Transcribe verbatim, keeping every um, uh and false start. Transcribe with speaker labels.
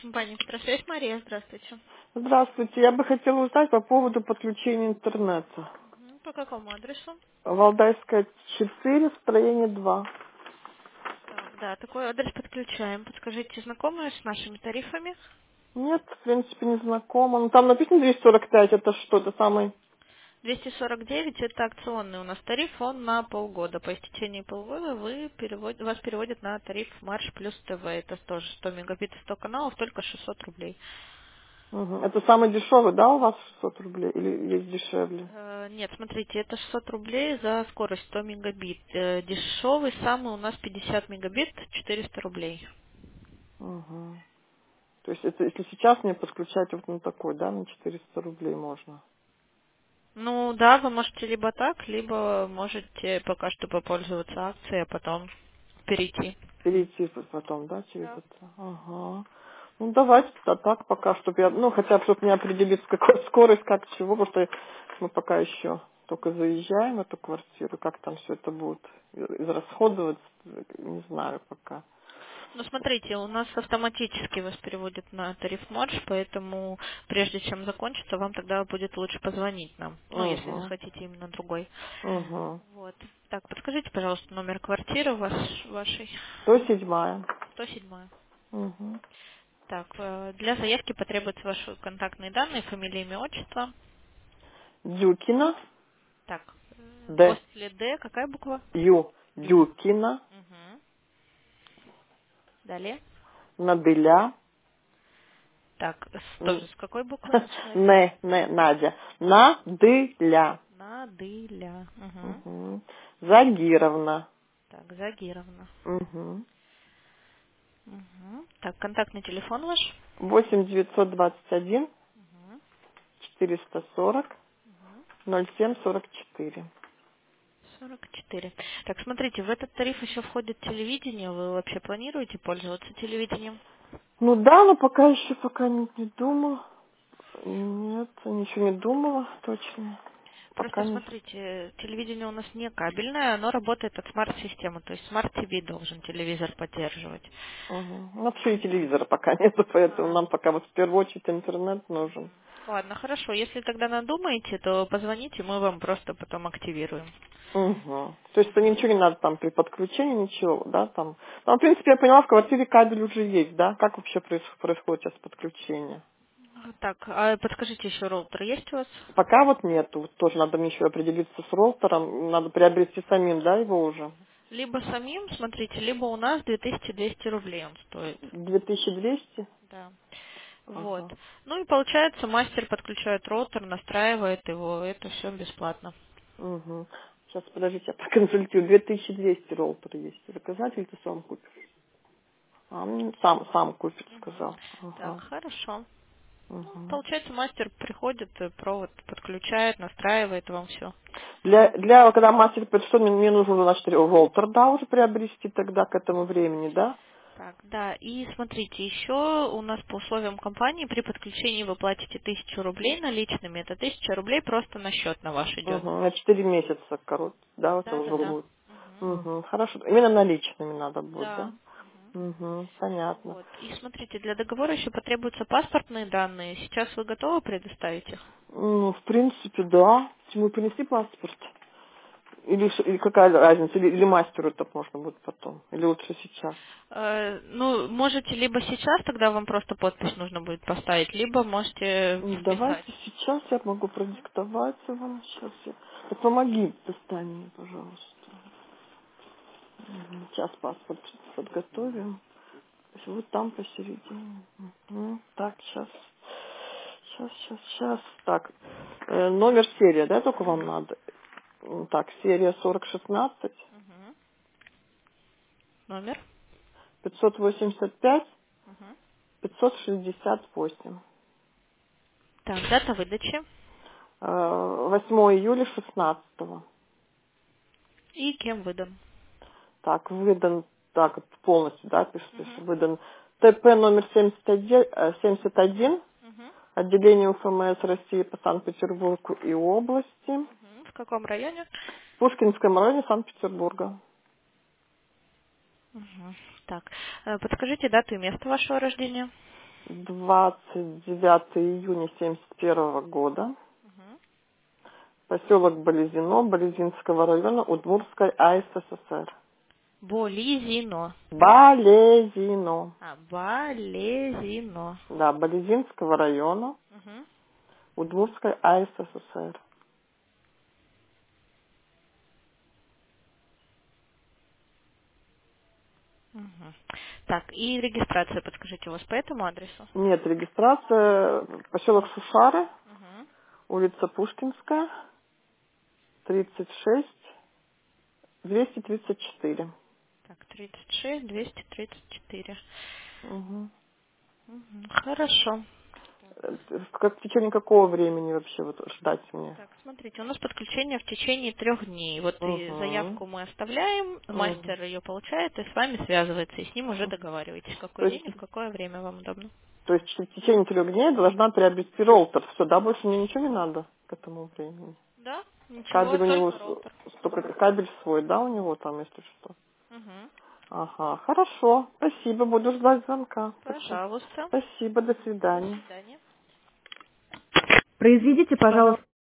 Speaker 1: Компания «Петросвязь», Мария, здравствуйте.
Speaker 2: Здравствуйте. Я бы хотела узнать по поводу подключения интернета.
Speaker 1: Мгм. По какому адресу?
Speaker 2: Валдайская четыре, строение два.
Speaker 1: Так, да, такой адрес подключаем. Подскажите, знакомы с нашими тарифами?
Speaker 2: Нет, в принципе, не знакомо. Ну, там написано двести сорок пять. Это что, это самый...
Speaker 1: двести сорок девять это акционный у нас тариф, он на полгода. По истечении полгода вы перевод- вас переводят на тариф Марш плюс ТВ. Это тоже сто мегабит и сто каналов, только шестьсот рублей.
Speaker 2: Мгм. Это самый дешевый, да, у вас шестьсот рублей? Или есть дешевле?
Speaker 1: Э, Нет, смотрите, это шестьсот рублей за скорость сто мегабит. Э, Дешевый самый у нас пятьдесят мегабит, четыреста рублей.
Speaker 2: Мгм. То есть это, если сейчас мне подключать вот на такой, да, на четыреста рублей можно?
Speaker 1: Ну да, вы можете либо так, либо можете пока что попользоваться акцией, а потом перейти.
Speaker 2: Перейти потом, да, через
Speaker 1: Да.
Speaker 2: это? Ага. Ну, давайте тогда так пока, чтобы я, ну, хотя бы, чтобы мне определиться, какой скорость, как чего, потому что мы пока еще только заезжаем в эту квартиру, как там все это будет израсходоваться, не знаю пока.
Speaker 1: Ну смотрите, у нас автоматически вас переводят на тариф марш, поэтому прежде чем закончится, вам тогда будет лучше позвонить нам, ну если
Speaker 2: Угу,
Speaker 1: захотите именно другой.
Speaker 2: угу.
Speaker 1: Вот. Так, подскажите, пожалуйста, номер квартиры ваш, вашей.
Speaker 2: сто седьмая.
Speaker 1: сто седьмая.
Speaker 2: Угу.
Speaker 1: Так, э, для заявки потребуются ваши контактные данные, фамилия, имя, отчество.
Speaker 2: Дюкина,
Speaker 1: Так, э,
Speaker 2: Д,
Speaker 1: после Д какая буква?
Speaker 2: Ю,
Speaker 1: Ю.
Speaker 2: Дюкина,
Speaker 1: Угу. Далее.
Speaker 2: Надыля,
Speaker 1: Так, с-
Speaker 2: Н-
Speaker 1: тоже с какой буквы начинается?
Speaker 2: Не, Не, Надя, Надыля.
Speaker 1: Надыля. Угу.
Speaker 2: Угу. Загировна.
Speaker 1: Так, Загировна.
Speaker 2: Угу.
Speaker 1: Угу. Так, контактный телефон ваш?
Speaker 2: восемь девятьсот двадцать один
Speaker 1: Угу.
Speaker 2: четыреста сорок
Speaker 1: Угу.
Speaker 2: ноль семь сорок четыре.
Speaker 1: сорок четыре. Так, смотрите, в этот тариф еще входит телевидение. Вы вообще планируете пользоваться телевидением?
Speaker 2: Ну да, но пока еще пока не, не думала. Нет, ничего не думала точно. Пока
Speaker 1: Просто
Speaker 2: не.
Speaker 1: смотрите, телевидение у нас не кабельное, оно работает от смарт-системы, то есть смарт-ти ви должен телевизор поддерживать.
Speaker 2: Угу. Ну, вообще и телевизора пока нету, поэтому
Speaker 1: А,
Speaker 2: нам пока вот в первую очередь интернет нужен.
Speaker 1: ладно, хорошо. Если тогда надумаете, то позвоните, мы вам просто потом активируем.
Speaker 2: Угу. То есть это ничего не надо там при подключении, ничего, да, там. Ну, в принципе, я поняла, в квартире кабель уже есть, да? Как вообще проис- происходит сейчас подключение?
Speaker 1: Так, а подскажите еще, роутер есть у вас?
Speaker 2: Пока вот нету. Вот тоже надо мне еще определиться с роутером. Надо приобрести самим, да, его уже?
Speaker 1: Либо самим, смотрите, либо у нас две тысячи двести рублей он стоит.
Speaker 2: две тысячи двести.
Speaker 1: Да. Вот.
Speaker 2: Ага.
Speaker 1: Ну и получается, мастер подключает роутер, настраивает его, это все бесплатно.
Speaker 2: Угу. Сейчас, подождите, я проконсультирую. две тысячи двести роутер есть. Заказать или ты сам купишь? А, ну, сам, сам купит,
Speaker 1: Мгм.
Speaker 2: сказал.
Speaker 1: Так,
Speaker 2: Ага.
Speaker 1: хорошо. Ну,
Speaker 2: Угу.
Speaker 1: получается, мастер приходит, э, провод подключает, настраивает вам все.
Speaker 2: Для, для, когда мастер придет, что мне, мне нужно, значит, роутер, да, уже приобрести тогда к этому времени, да?
Speaker 1: Так, да, и смотрите, еще у нас по условиям компании при подключении вы платите тысячу рублей наличными, это тысяча рублей просто на счет на ваш идет.
Speaker 2: Угу. На четыре месяца, короче, да, это
Speaker 1: Да,
Speaker 2: уже
Speaker 1: да, да.
Speaker 2: будет.
Speaker 1: Мгм.
Speaker 2: Угу. Хорошо. Именно наличными надо будет, да?
Speaker 1: Да. Мгм.
Speaker 2: Угу. Понятно.
Speaker 1: Вот. И смотрите, для договора еще потребуются паспортные данные. Сейчас вы готовы предоставить их?
Speaker 2: Ну, в принципе, да. Ему принести паспорт? Или, ш- или какая разница? Или, или мастеру это можно будет потом? Или лучше сейчас?
Speaker 1: Э, ну, можете либо сейчас, тогда вам просто подпись нужно будет поставить, либо можете
Speaker 2: Ну, давайте
Speaker 1: вписать.
Speaker 2: сейчас я могу продиктовать вам. Сейчас я... Так помоги, достань мне, пожалуйста. Мгм. Сейчас паспорт подготовим. Вот там посередине. Мгм. Так, сейчас. Сейчас, сейчас, сейчас. Так, э, номер серия, да, только вам надо? М, Так, серия сорок шестнадцать
Speaker 1: Мгм. Номер.
Speaker 2: пятьсот восемьдесят пять
Speaker 1: Мгм.
Speaker 2: пятьсот шестьдесят восемь.
Speaker 1: Так, дата выдачи
Speaker 2: Э, восьмого июля шестнадцатого.
Speaker 1: и кем выдан.
Speaker 2: Так, выдан, так, полностью, да, пишется,
Speaker 1: Мгм.
Speaker 2: выдан Т П номер семьдесят один, э, семьдесят один,
Speaker 1: Мгм.
Speaker 2: отделение У Ф М С России по Санкт-Петербургу и области,
Speaker 1: Мгм. В каком районе?
Speaker 2: в Пушкинском районе Санкт-Петербурга.
Speaker 1: Мгм. Так, э, подскажите дату и место вашего рождения.
Speaker 2: двадцать девятого июня семьдесят первого года.
Speaker 1: Угу.
Speaker 2: Поселок Болезино, Болезинского района, Удмуртской АССР.
Speaker 1: Болезино.
Speaker 2: Болезино.
Speaker 1: А, Болезино.
Speaker 2: Да, Болезинского района,
Speaker 1: Угу.
Speaker 2: Удмуртской АССР.
Speaker 1: Угу. Так, и регистрация, подскажите, у вас по этому адресу?
Speaker 2: Нет, регистрация, поселок Шушары,
Speaker 1: Угу.
Speaker 2: улица Пушкинская, тридцать шесть, двести тридцать четыре.
Speaker 1: Так, тридцать шесть, двести тридцать четыре.
Speaker 2: Угу.
Speaker 1: Угу. Хорошо.
Speaker 2: Как, в течение какого времени вообще вот ждать мне?
Speaker 1: Так, смотрите, у нас подключение в течение трех дней. Вот и
Speaker 2: Угу.
Speaker 1: заявку мы оставляем,
Speaker 2: Угу.
Speaker 1: мастер ее получает и с вами связывается, и с ним уже
Speaker 2: Угу.
Speaker 1: договариваетесь, в
Speaker 2: То
Speaker 1: какой
Speaker 2: есть,
Speaker 1: день и в какое время вам удобно.
Speaker 2: то есть в течение трех дней я должна приобрести роутер. Все, да, больше мне ничего не надо к этому времени.
Speaker 1: Да, ничего,
Speaker 2: Кабель у него
Speaker 1: только роутер.
Speaker 2: с- только кабель свой, да, у него там, если что.
Speaker 1: Угу.
Speaker 2: Ага, хорошо. Спасибо, буду ждать звонка. Спасибо.
Speaker 1: Пожалуйста.
Speaker 2: Спасибо, до
Speaker 1: До
Speaker 2: свидания.
Speaker 1: свидания.
Speaker 2: Произведите, пожалуйста.